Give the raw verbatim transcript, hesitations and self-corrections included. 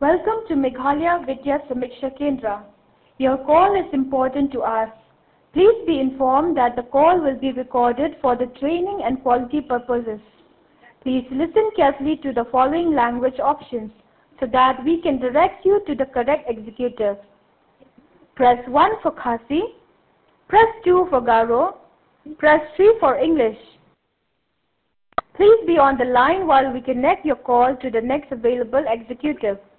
Welcome to Meghalaya Vidya Samiksha Kendra. Your call is important to us. Please be informed that the call will be recorded for the training and quality purposes. Please listen carefully to the following language options so that we can direct you to the correct executive. Press one for Khasi, press two for Garo, press three for English. Please be on the line while we connect your call to the next available executive.